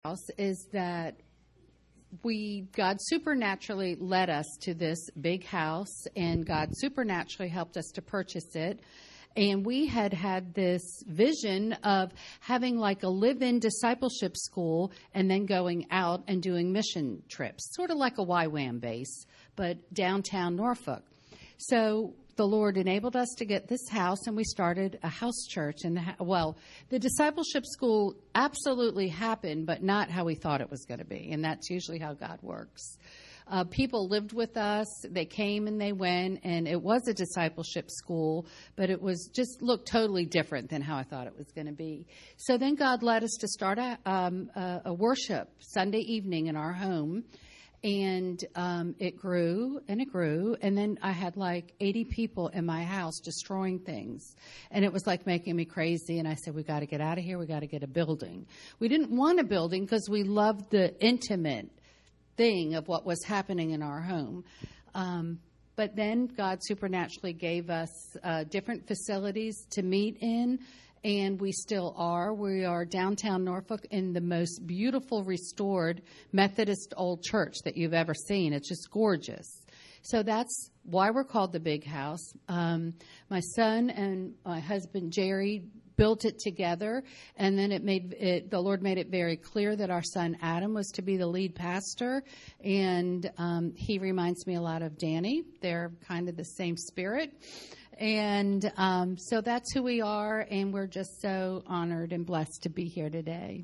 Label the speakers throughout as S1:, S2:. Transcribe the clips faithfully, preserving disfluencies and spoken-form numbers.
S1: house is that we God supernaturally led us to this big house, and God supernaturally helped us to purchase it. And we had had this vision of having like a live-in discipleship school and then going out and doing mission trips, sort of like a Y WAM base, but downtown Norfolk. So the Lord enabled us to get this house, and we started a house church. And the, well, the discipleship school absolutely happened, but not how we thought it was going to be. And that's usually how God works. Uh, people lived with us. They came and they went, and it was a discipleship school, but it was just looked totally different than how I thought it was going to be. So then God led us to start a, um, a, a worship Sunday evening in our home. And um, it grew and it grew. And then I had like eighty people in my house destroying things. And it was like making me crazy. And I said, we got to get out of here. We got to get a building. We didn't want a building because we loved the intimate thing of what was happening in our home. Um, but then God supernaturally gave us uh, different facilities to meet in. And we still are. We are downtown Norfolk in the most beautiful restored Methodist old church that you've ever seen. It's just gorgeous. So that's why we're called the Big House. Um, my son and my husband, Jerry, built it together. And then it made it, the Lord made it very clear that our son, Adam, was to be the lead pastor. And um, he reminds me a lot of Danny. They're kind of the same spirit. And um, so that's who we are, and we're just so honored and blessed to be here today.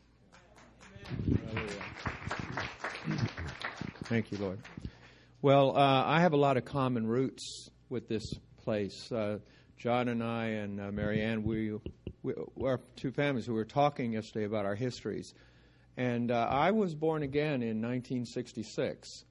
S2: Thank you, Lord. Well, uh, I have a lot of common roots with this place. Uh, John and I and uh, Mary Ann, we, we are two families who were talking yesterday about our histories. And uh, I was born again in nineteen sixty-six.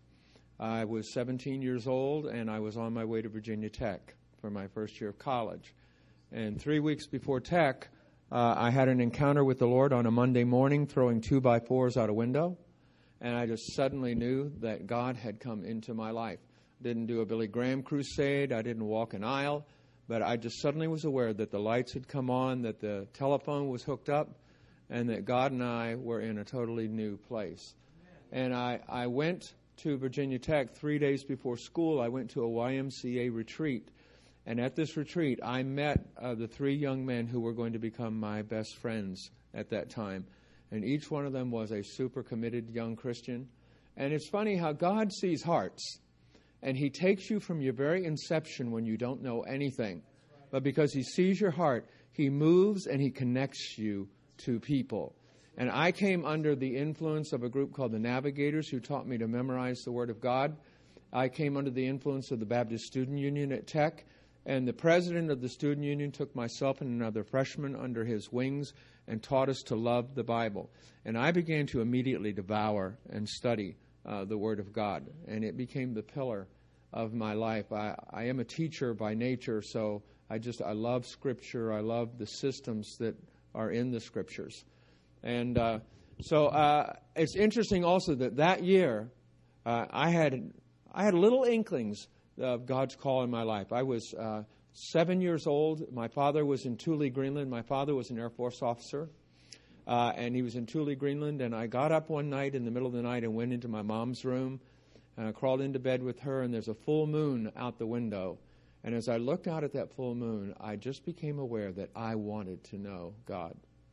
S2: I was seventeen years old, and I was on my way to Virginia Tech for my first year of college. And three weeks before Tech, uh, I had an encounter with the Lord on a Monday morning, throwing two by fours out a window. And I just suddenly knew that God had come into my life. Didn't do a Billy Graham crusade. I didn't walk an aisle. But I just suddenly was aware that the lights had come on, that the telephone was hooked up, and that God and I were in a totally new place. And I, I went to Virginia Tech three days before school. I went to a Y M C A retreat. And at this retreat, I met uh, the three young men who were going to become my best friends at that time. And each one of them was a super committed young Christian. And it's funny how God sees hearts. And He takes you from your very inception when you don't know anything. But because He sees your heart, He moves and He connects you to people. And I came under the influence of a group called the Navigators, who taught me to memorize the Word of God. I came under the influence of the Baptist Student Union at Tech. And the president of the student union took myself and another freshman under his wings and taught us to love the Bible. And I began to immediately devour and study uh, the Word of God. And it became the pillar of my life. I, I am a teacher by nature, so I just, I love Scripture. I love the systems that are in the Scriptures. And uh, so uh, it's interesting also that that year uh, I had I had little inklings of God's call in my life. I was uh, seven years old. My father was in Thule, Greenland. My father was an Air Force officer, uh, and he was in Thule, Greenland. And I got up one night in the middle of the night and went into my mom's room, and I crawled into bed with her, and there's a full moon out the window. And as I looked out at that full moon, I just became aware that I wanted to know God.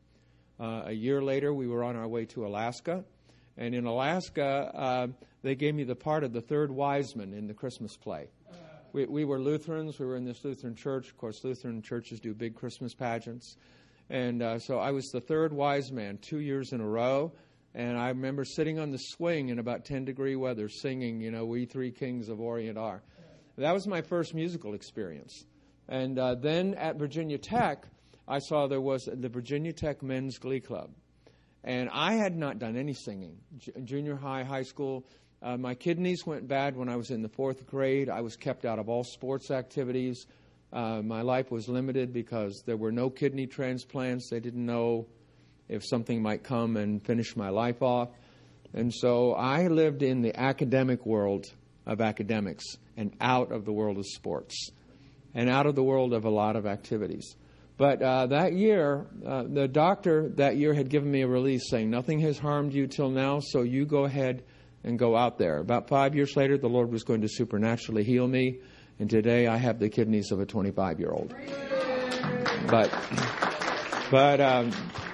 S2: Uh, a year later, we were on our way to Alaska. And in Alaska, uh, they gave me the part of the third wise man in the Christmas play. We, we were Lutherans. We were in this Lutheran church. Of course, Lutheran churches do big Christmas pageants. And uh, so I was the third wise man two years in a row. And I remember sitting on the swing in about ten-degree weather singing, you know, We Three Kings of Orient Are. That was my first musical experience. And uh, then at Virginia Tech, I saw there was the Virginia Tech Men's Glee Club. And I had not done any singing. J- junior high, high school. Uh, my kidneys went bad when I was in the fourth grade. I was kept out of all sports activities. Uh, my life was limited because there were no kidney transplants. They didn't know if something might come and finish my life off. And so I lived in the academic world of academics and out of the world of sports and out of the world of a lot of activities. But uh, that year, uh, the doctor that year had given me a release saying, nothing has harmed you till now, so you go ahead and go out there. About five years later, the Lord was going to supernaturally heal me, and today I have the kidneys of a twenty-five-year-old. But, but, um,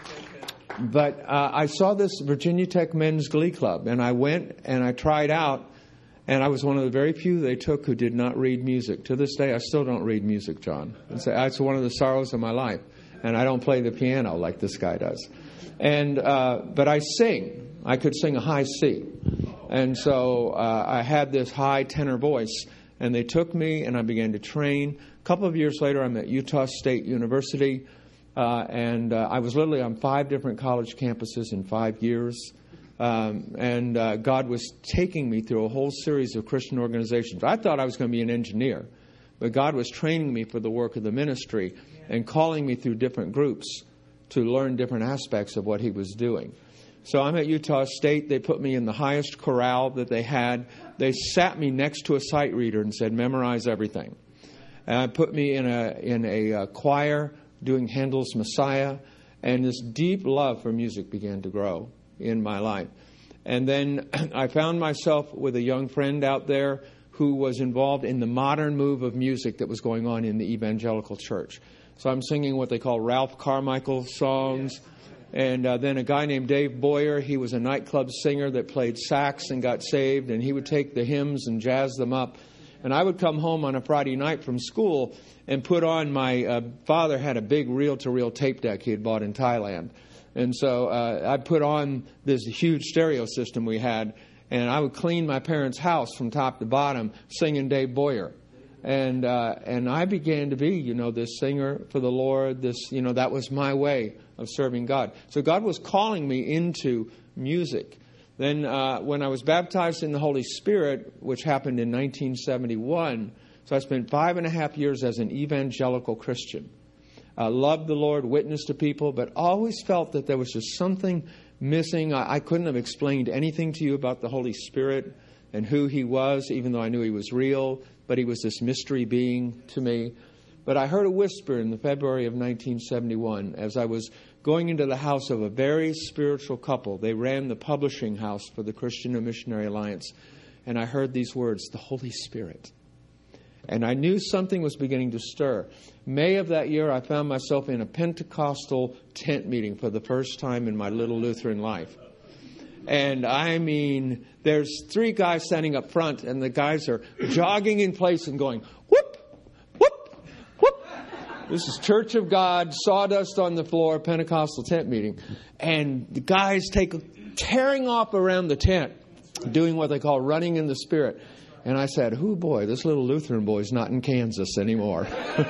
S2: but uh, I saw this Virginia Tech Men's Glee Club, and I went and I tried out, and I was one of the very few they took who did not read music. To this day, I still don't read music, John. It's, it's one of the sorrows of my life, and I don't play the piano like this guy does. And uh, but I sing. I could sing a high C. And so uh, I had this high tenor voice, and they took me, and I began to train. A couple of years later, I'm at Utah State University, uh, and uh, I was literally on five different college campuses in five years. Um, and uh, God was taking me through a whole series of Christian organizations. I thought I was going to be an engineer, but God was training me for the work of the ministry and calling me through different groups to learn different aspects of what He was doing. So I'm at Utah State. They put me in the highest chorale that they had. They sat me next to a sight reader and said, memorize everything. And put me in a in a uh, choir doing Handel's Messiah. And this deep love for music began to grow in my life. And then I found myself with a young friend out there who was involved in the modern move of music that was going on in the evangelical church. So I'm singing what they call Ralph Carmichael songs. And uh, then a guy named Dave Boyer, he was a nightclub singer that played sax and got saved. And he would take the hymns and jazz them up. And I would come home on a Friday night from school and put on my uh, father had a big reel-to-reel tape deck he had bought in Thailand. And so uh, I put on this huge stereo system we had, and I would clean my parents' house from top to bottom singing Dave Boyer. And uh, and I began to be, you know, this singer for the Lord. This, you know, that was my way of serving God. So God was calling me into music. Then uh, when I was baptized in the Holy Spirit, which happened in nineteen seventy-one, so I spent five and a half years as an evangelical Christian. I uh, loved the Lord, witnessed to people, but always felt that there was just something missing. I, I couldn't have explained anything to you about the Holy Spirit and who He was, even though I knew He was real, but He was this mystery being to me. But I heard a whisper in the February of nineteen seventy-one as I was going into the house of a very spiritual couple. They ran the publishing house for the Christian and Missionary Alliance. And I heard these words, the Holy Spirit. And I knew something was beginning to stir. May of that year, I found myself in a Pentecostal tent meeting for the first time in my little Lutheran life. And I mean, there's three guys standing up front, and the guys are jogging in place and going, whoop, whoop, whoop. This is Church of God, sawdust on the floor, Pentecostal tent meeting. And the guys take tearing off around the tent, doing what they call running in the Spirit. And I said, oh boy, this little Lutheran boy's not in Kansas anymore.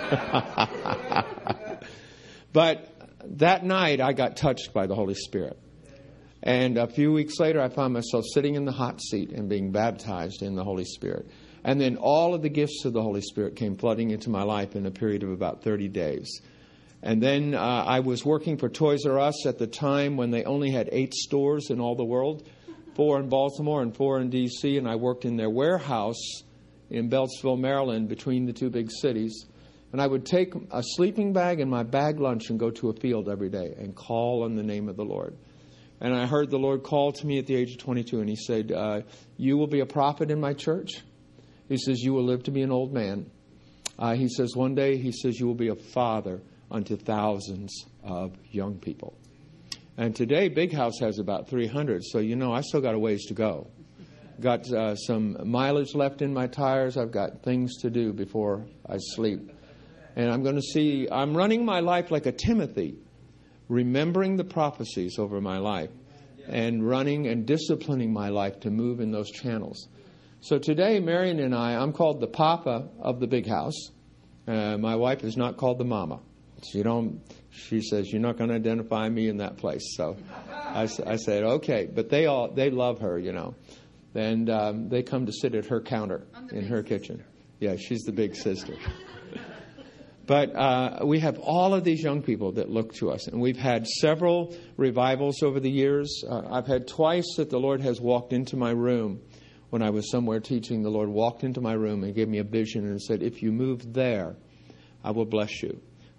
S2: But that night I got touched by the Holy Spirit. And a few weeks later I found myself sitting in the hot seat and being baptized in the Holy Spirit. And then all of the gifts of the Holy Spirit came flooding into my life in a period of about thirty days. And then uh, I was working for Toys R Us at the time when they only had eight stores in all the world. Four in Baltimore and four in D C, and I worked in their warehouse in Beltsville, Maryland, between the two big cities. And I would take a sleeping bag and my bag lunch and go to a field every day and call on the name of the Lord. And I heard the Lord call to me at the age of twenty-two, and He said, uh, you will be a prophet in my church. He says, you will live to be an old man. Uh, he says, one day, He says, you will be a father unto thousands of young people. And today, Big House has about three hundred, so you know I still got a ways to go. Got uh, some mileage left in my tires. I've got things to do before I sleep. And I'm going to see, I'm running my life like a Timothy, remembering the prophecies over my life and running and disciplining my life to move in those channels. So today, Marion and I, I'm called the Papa of the Big House. Uh, my wife is not called the Mama. She don't. She says, you're not going to identify me in that place. So I, I said, okay. But they all they love her, you know. And um, they come to sit at her counter in her kitchen. Sister. Yeah, she's the big sister. But uh, we have all of these young people that look to us. And we've had several revivals over the years. Uh, I've had twice that the Lord has walked into my room when I was somewhere teaching. The Lord walked into my room and gave me a vision and said, if you move there, I will bless you.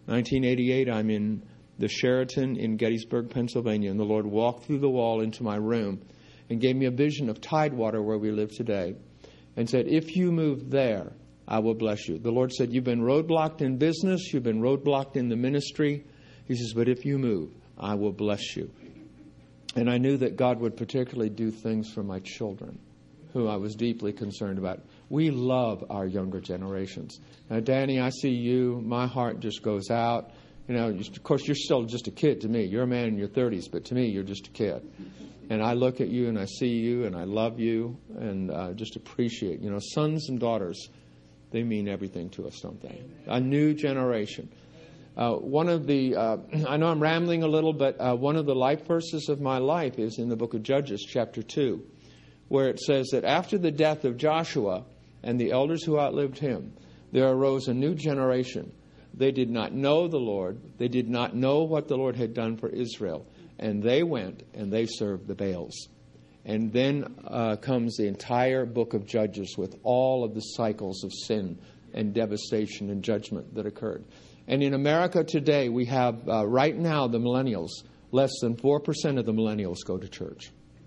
S2: nineteen eighty-eight, I'm in the Sheraton in Gettysburg, Pennsylvania, and the Lord walked through the wall into my room and gave me a vision of Tidewater where we live today and said, if you move there, I will bless you. The Lord said, you've been roadblocked in business, you've been roadblocked in the ministry. He says, but if you move, I will bless you. And I knew that God would particularly do things for my children, who I was deeply concerned about. We love our younger generations. Now, Danny, I see you. My heart just goes out. You know, just, of course, you're still just a kid to me. You're a man in your thirties, but to me, you're just a kid. And I look at you and I see you and I love you and uh, just appreciate. You know, sons and daughters, they mean everything to us, don't they? A new generation. Uh, one of the, uh, I know I'm rambling a little, but uh, one of the life verses of my life is in the book of Judges, chapter two, where it says that after the death of Joshua and the elders who outlived him, there arose a new generation. They did not know the Lord. They did not know what the Lord had done for Israel. And they went and they served the Baals. And then uh, comes the entire book of Judges with all of the cycles of sin and devastation and judgment that occurred. And in America today, we have, uh, right now, the millennials, less than four percent of the millennials go to church.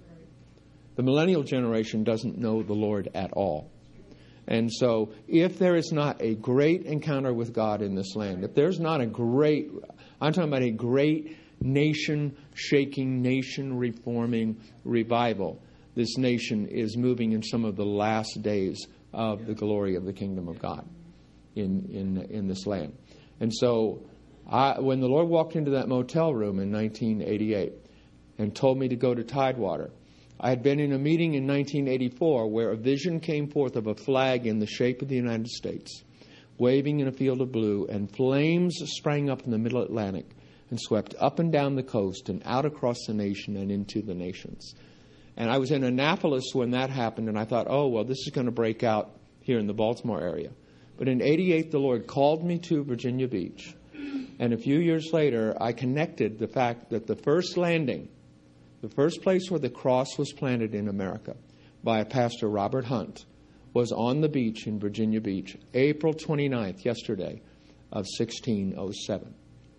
S2: The millennial generation doesn't know the Lord at all. And so if there is not a great encounter with God in this land, if there's not a great, I'm talking about a great nation-shaking, nation-reforming revival, this nation is moving in some of the last days of the glory of the kingdom of God in, in, in this land. And so I, when the Lord walked into that motel room in nineteen eighty-eight and told me to go to Tidewater, I had been in a meeting in nineteen eighty-four where a vision came forth of a flag in the shape of the United States, waving in a field of blue, and flames sprang up in the middle Atlantic and swept up and down the coast and out across the nation and into the nations. And I was in Annapolis when that happened, and I thought, oh, well, this is going to break out here in the Baltimore area. But in eighty-eight, the Lord called me to Virginia Beach. And a few years later, I connected the fact that the first landing, the first place where the cross was planted in America by a pastor, Robert Hunt, was on the beach in Virginia Beach, April twenty-ninth, yesterday, of sixteen oh seven.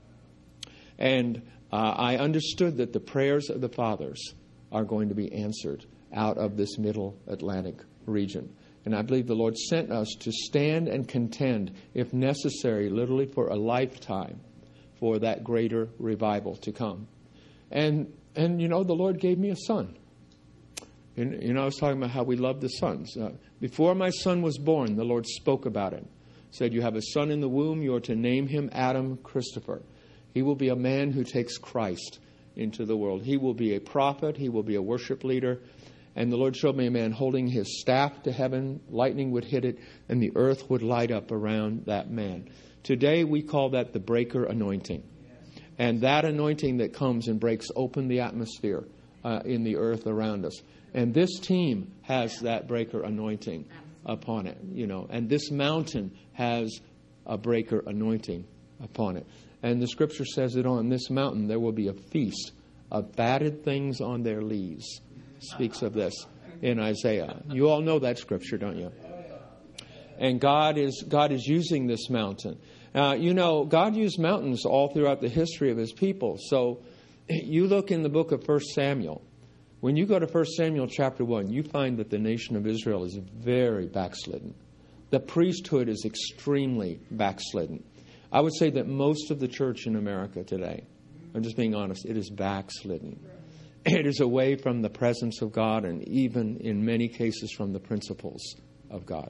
S2: And uh, I understood that the prayers of the fathers are going to be answered out of this middle Atlantic region. And I believe the Lord sent us to stand and contend, if necessary, literally for a lifetime, for that greater revival to come. And, and you know, the Lord gave me a son. And, you know, I was talking about how we love the sons. Uh, before my son was born, the Lord spoke about him. Said, you have a son in the womb, you are to name him Adam Christopher. He will be a man who takes Christ into the world. He will be a prophet. He will be a worship leader. And the Lord showed me a man holding his staff to heaven. Lightning would hit it, and the earth would light up around that man. Today, we call that the breaker anointing. And that anointing that comes and breaks open the atmosphere uh, in the earth around us. And this team has that breaker anointing upon it, you know. And this mountain has a breaker anointing upon it. And the Scripture says that on this mountain there will be a feast of fatted things on their leaves. Speaks of this in Isaiah. You all know that Scripture, don't you? And God is God is using this mountain. Uh, you know, God used mountains all throughout the history of His people. So you look in the book of First Samuel. When you go to First Samuel chapter one, you find that the nation of Israel is very backslidden. The priesthood is extremely backslidden. I would say that most of the church in America today, I'm just being honest, it is backslidden. It is away from the presence of God and even in many cases from the principles of God.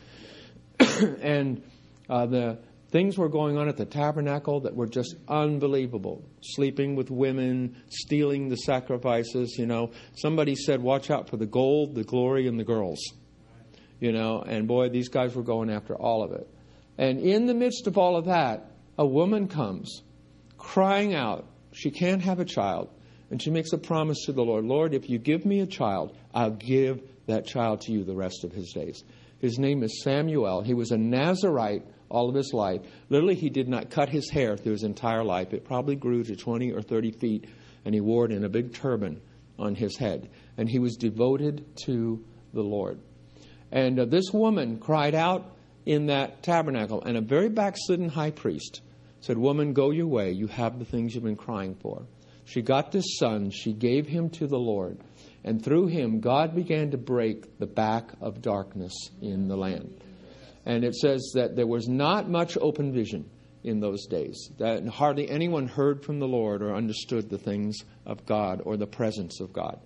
S2: And uh, the things were going on at the tabernacle that were just unbelievable. Sleeping with women, stealing the sacrifices, you know. Somebody said, watch out for the gold, the glory, and the girls. You know, and boy, these guys were going after all of it. And in the midst of all of that, a woman comes crying out. She can't have a child. And she makes a promise to the Lord. Lord, if you give me a child, I'll give that child to you the rest of his days. His name is Samuel. He was a Nazirite all of his life. Literally, he did not cut his hair through his entire life. It probably grew to twenty or thirty feet. And he wore it in a big turban on his head. And he was devoted to the Lord. And uh, this woman cried out in that tabernacle. And a very backslidden high priest said, "Woman, go your way. You have the things you've been crying for." She got this son. She gave him to the Lord. And through him, God began to break the back of darkness in the land. And it says that there was not much open vision in those days, that hardly anyone heard from the Lord or understood the things of God or the presence of God.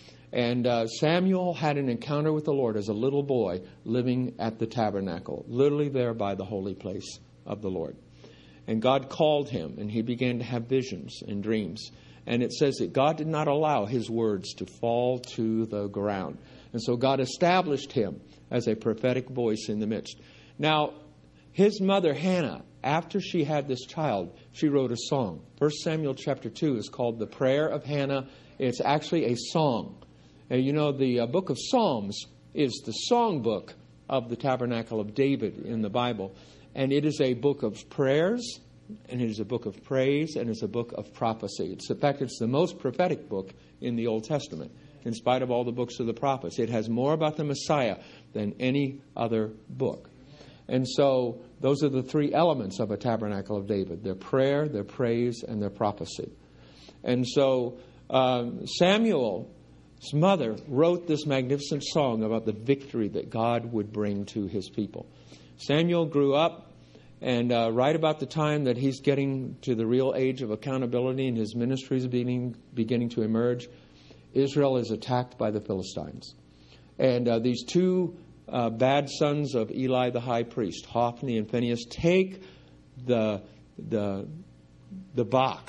S2: And uh, Samuel had an encounter with the Lord as a little boy living at the tabernacle, literally there by the holy place of the Lord. And God called him, and he began to have visions and dreams. And it says that God did not allow his words to fall to the ground. And so God established him as a prophetic voice in the midst. Now, his mother, Hannah, after she had this child, she wrote a song. First Samuel chapter two is called The Prayer of Hannah. It's actually a song. And you know, the uh, book of Psalms is the song book of the Tabernacle of David in the Bible. And it is a book of prayers, and it is a book of praise, and it's a book of prophecy. It's, in fact, it's the most prophetic book in the Old Testament, in spite of all the books of the prophets. It has more about the Messiah than any other book. And so those are the three elements of a Tabernacle of David: their prayer, their praise, and their prophecy. And so um, Samuel's mother wrote this magnificent song about the victory that God would bring to his people. Samuel grew up, and uh, right about the time that he's getting to the real age of accountability and his ministry is beginning, beginning to emerge, Israel is attacked by the Philistines. And uh, these two uh, bad sons of Eli the high priest, Hophni and Phinehas, take the, the, the box,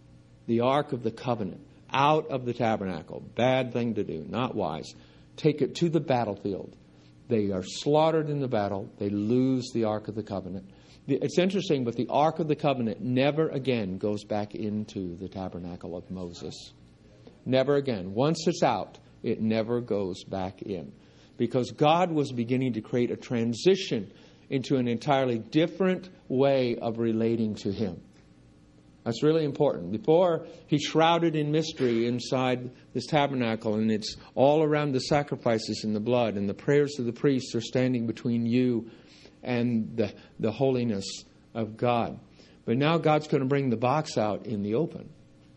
S2: the Ark of the Covenant, out of the tabernacle. Bad thing to do, not wise. Take it to the battlefield. They are slaughtered in the battle. They lose the Ark of the Covenant. It's interesting, but the Ark of the Covenant never again goes back into the tabernacle of Moses. Never again. Once it's out, it never goes back in. Because God was beginning to create a transition into an entirely different way of relating to Him. That's really important. Before, He's shrouded in mystery inside this tabernacle, and it's all around the sacrifices and the blood, and the prayers of the priests are standing between you and the, the holiness of God. But now God's going to bring the box out in the open.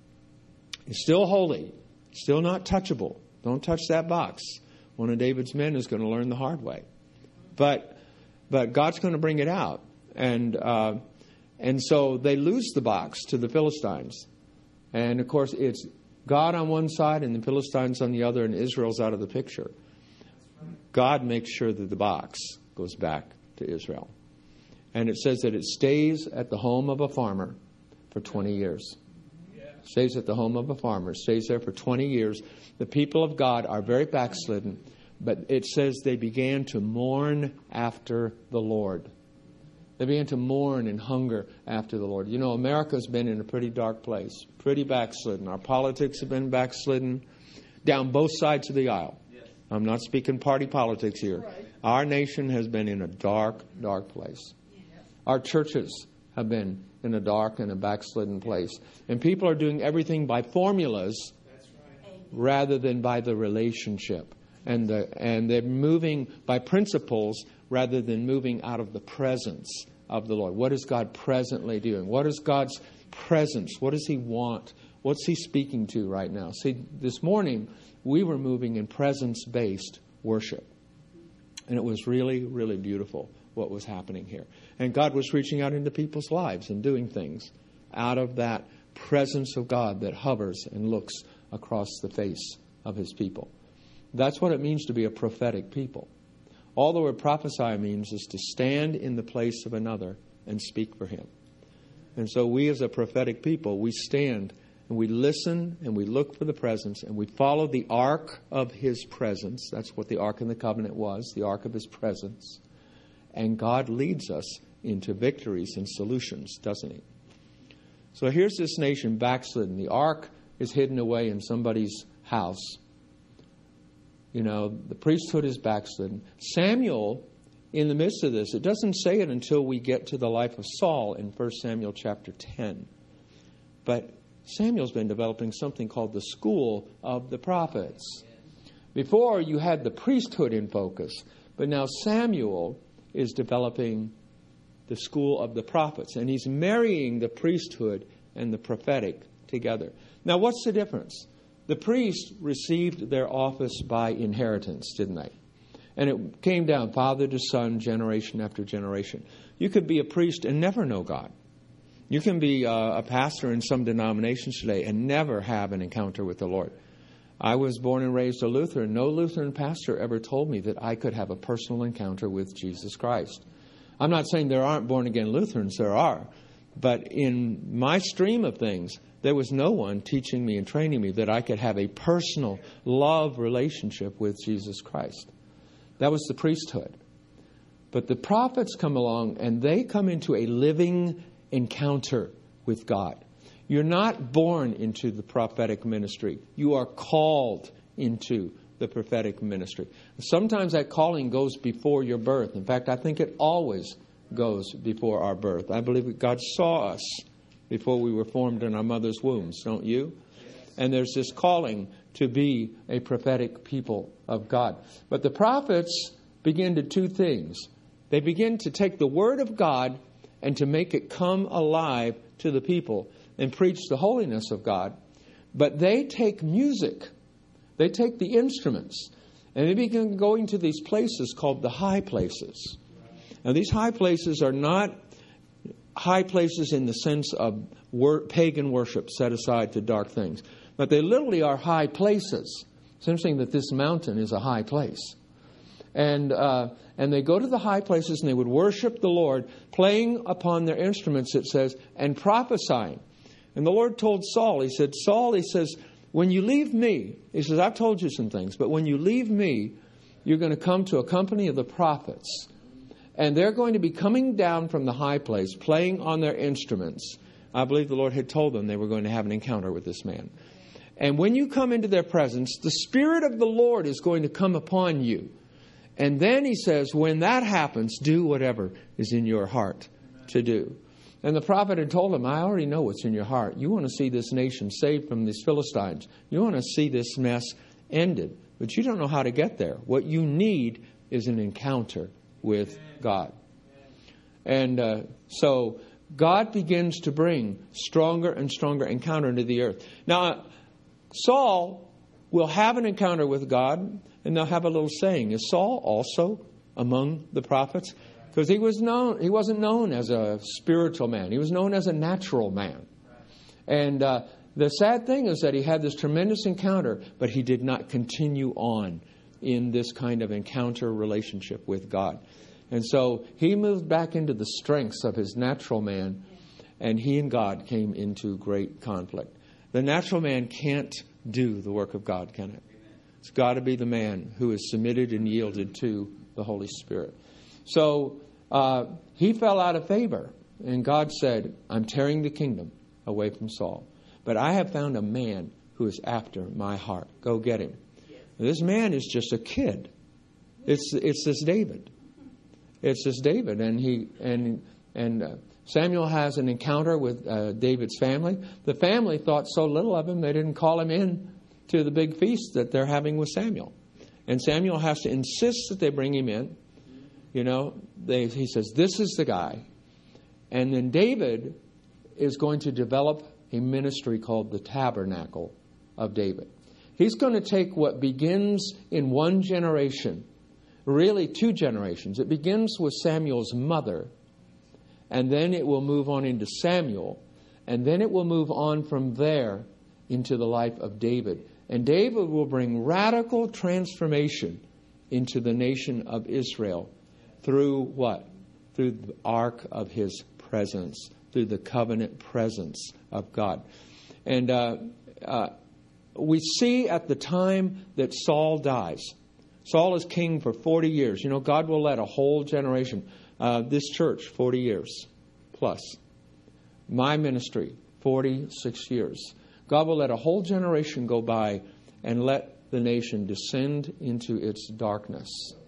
S2: It's still holy, still not touchable. Don't touch that box. One of David's men is going to learn the hard way. But but God's going to bring it out. And uh, and so they lose the box to the Philistines. And of course, it's God on one side and the Philistines on the other, and Israel's out of the picture. God makes sure that the box goes back to Israel. And it says that it stays at the home of a farmer for twenty years. Stays at the home of a farmer. Stays there for twenty years. The people of God are very backslidden, but it says they began to mourn after the Lord. They began to mourn and hunger after the Lord. You know, America's been in a pretty dark place, pretty backslidden. Our politics have been backslidden down both sides of the aisle. Yes. I'm not speaking party politics here. Right. Our nation has been in a dark, dark place. Yeah. Our churches have been in a dark and a backslidden place. And people are doing everything by formulas rather than by the relationship. And the, and they're moving by principles rather than moving out of the presence of the Lord. What is God presently doing? What is God's presence? What does He want? What's He speaking to right now? See, this morning we were moving in presence-based worship. And it was really, really beautiful what was happening here. And God was reaching out into people's lives and doing things out of that presence of God that hovers and looks across the face of His people. That's what it means to be a prophetic people. All the word prophesy means is to stand in the place of another and speak for him. And so we as a prophetic people, we stand and we listen and we look for the presence and we follow the ark of His presence. That's what the Ark in the Covenant was, the ark of His presence. And God leads us into victories and solutions, doesn't He? So here's this nation backslidden. The ark is hidden away in somebody's house. You know, the priesthood is backslidden. Samuel, in the midst of this, it doesn't say it until we get to the life of Saul in First Samuel chapter ten. But Samuel's been developing something called the school of the prophets. Before, you had the priesthood in focus. But now Samuel is developing the school of the prophets. And he's marrying the priesthood and the prophetic together. Now, what's the difference? The priests received their office by inheritance, didn't they? And it came down, father to son, generation after generation. You could be a priest and never know God. You can be uh, a pastor in some denominations today and never have an encounter with the Lord. I was born and raised a Lutheran. No Lutheran pastor ever told me that I could have a personal encounter with Jesus Christ. I'm not saying there aren't born-again Lutherans. There are. But in my stream of things, there was no one teaching me and training me that I could have a personal love relationship with Jesus Christ. That was the priesthood. But the prophets come along and they come into a living encounter with God. You're not born into the prophetic ministry. You are called into the prophetic ministry. Sometimes that calling goes before your birth. In fact, I think it always goes before our birth. I believe that God saw us before we were formed in our mother's wombs, don't you? And there's this calling to be a prophetic people of God. But the prophets begin to do two things. They begin to take the word of God and to make it come alive to the people and preach the holiness of God. But they take music. They take the instruments. And they begin going to these places called the high places. Now, these high places are not high places in the sense of wor- pagan worship set aside to dark things. But they literally are high places. It's interesting that this mountain is a high place. And uh, and they go to the high places and they would worship the Lord, playing upon their instruments, it says, and prophesying. And the Lord told Saul, he said, Saul, he says, when you leave me, he says, I've told you some things, but when you leave me, you're going to come to a company of the prophets. And they're going to be coming down from the high place, playing on their instruments. I believe the Lord had told them they were going to have an encounter with this man. And when you come into their presence, the Spirit of the Lord is going to come upon you. And then he says, when that happens, do whatever is in your heart to do. And the prophet had told him, I already know what's in your heart. You want to see this nation saved from these Philistines. You want to see this mess ended. But you don't know how to get there. What you need is an encounter with God. And uh, so God begins to bring stronger and stronger encounter into the earth. Now, Saul will have an encounter with God, and they'll have a little saying. Is Saul also among the prophets? Because he was known, he wasn't known as a spiritual man. He was known as a natural man. And uh, the sad thing is that he had this tremendous encounter, but he did not continue on in this kind of encounter relationship with God. And so he moved back into the strengths of his natural man, and he and God came into great conflict. The natural man can't do the work of God, can it? It's got to be the man who is submitted and yielded to the Holy Spirit. So uh, he fell out of favor, and God said, I'm tearing the kingdom away from Saul. But I have found a man who is after my heart. Go get him. This man is just a kid. It's it's this David. It's this David, and he and and uh, Samuel has an encounter with uh, David's family. The family thought so little of him, they didn't call him in to the big feast that they're having with Samuel. And Samuel has to insist that they bring him in. You know, they, he says, this is the guy. And then David is going to develop a ministry called the Tabernacle of David. He's going to take what begins in one generation, really two generations. It begins with Samuel's mother, and then it will move on into Samuel, and then it will move on from there into the life of David. And David will bring radical transformation into the nation of Israel through what? Through the ark of his presence, through the covenant presence of God. And uh, uh, we see at the time that Saul dies. Saul is king for forty years. You know, God will let a whole generation, uh, this church, forty years plus. My ministry, forty-six years. God will let a whole generation go by and let the nation descend into its darkness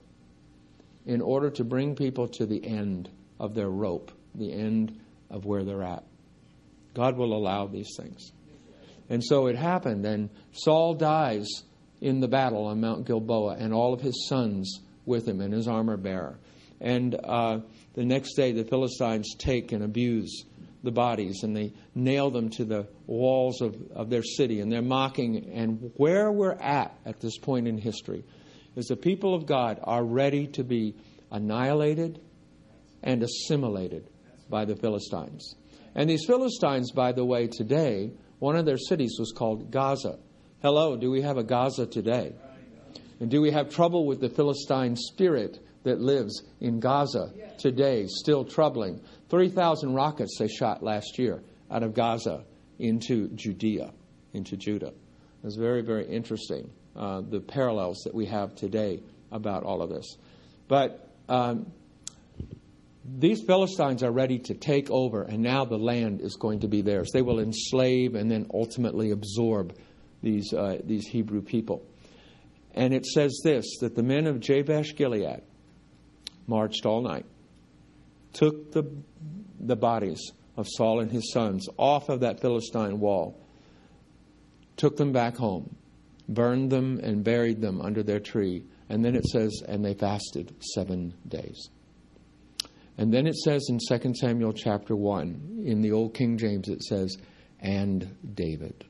S2: in order to bring people to the end of their rope, the end of where they're at. God will allow these things. And so it happened, and Saul dies in the battle on Mount Gilboa, and all of his sons with him and his armor bearer. And uh, the next day the Philistines take and abuse the bodies, and they nail them to the walls of, of their city, and they're mocking. And where we're at at this point in history is the people of God are ready to be annihilated and assimilated by the Philistines. And these Philistines, by the way, today, one of their cities was called Gaza. Hello, do we have a Gaza today? And do we have trouble with the Philistine spirit that lives in Gaza today, still troubling? three thousand rockets they shot last year out of Gaza into Judea, into Judah. It was very, very interesting, uh, the parallels that we have today about all of this. But um, these Philistines are ready to take over, and now the land is going to be theirs. They will enslave and then ultimately absorb these uh, these Hebrew people. And it says this, that the men of Jabesh Gilead marched all night, took the the bodies of Saul and his sons off of that Philistine wall, took them back home, burned them and buried them under their tree. And then it says, and they fasted seven days. And then it says in Second Samuel chapter one, in the Old King James, it says, and David.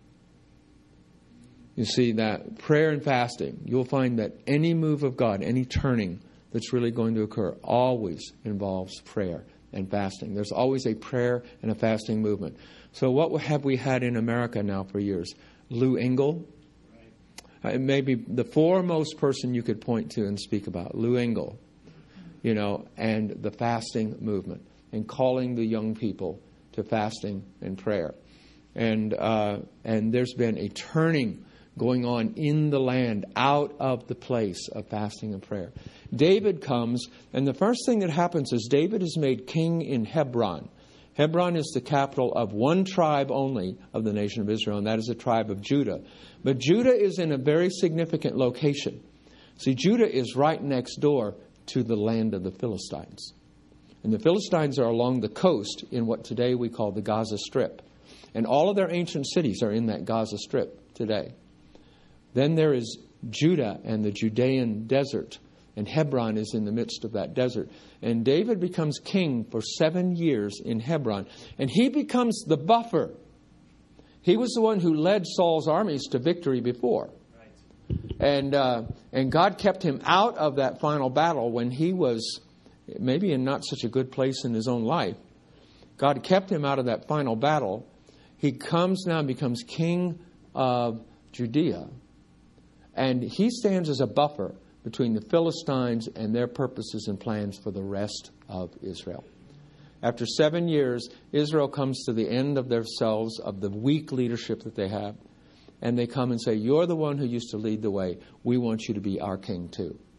S2: You see, that prayer and fasting, you'll find that any move of God, any turning that's really going to occur, always involves prayer and fasting. There's always a prayer and a fasting movement. So what have we had in America now for years? Lou Engle, right. uh, maybe the foremost person you could point to and speak about, Lou Engle, you know, and the fasting movement, and calling the young people to fasting and prayer. And uh, and there's been a turning going on in the land out of the place of fasting and prayer. David comes, and the first thing that happens is David is made king in Hebron. Hebron is the capital of one tribe only of the nation of Israel, and that is the tribe of Judah. But Judah is in a very significant location. See, Judah is right next door to the land of the Philistines. And the Philistines are along the coast in what today we call the Gaza Strip. And all of their ancient cities are in that Gaza Strip today. Then there is Judah and the Judean desert, and Hebron is in the midst of that desert. And David becomes king for seven years in Hebron, and he becomes the buffer. He was the one who led Saul's armies to victory before. Right. And uh, and God kept him out of that final battle when he was maybe in not such a good place in his own life. God kept him out of that final battle. He comes now and becomes king of Judea. And he stands as a buffer between the Philistines and their purposes and plans for the rest of Israel. After seven years, Israel comes to the end of themselves, of the weak leadership that they have. And they come and say, you're the one who used to lead the way. We want you to be our king too.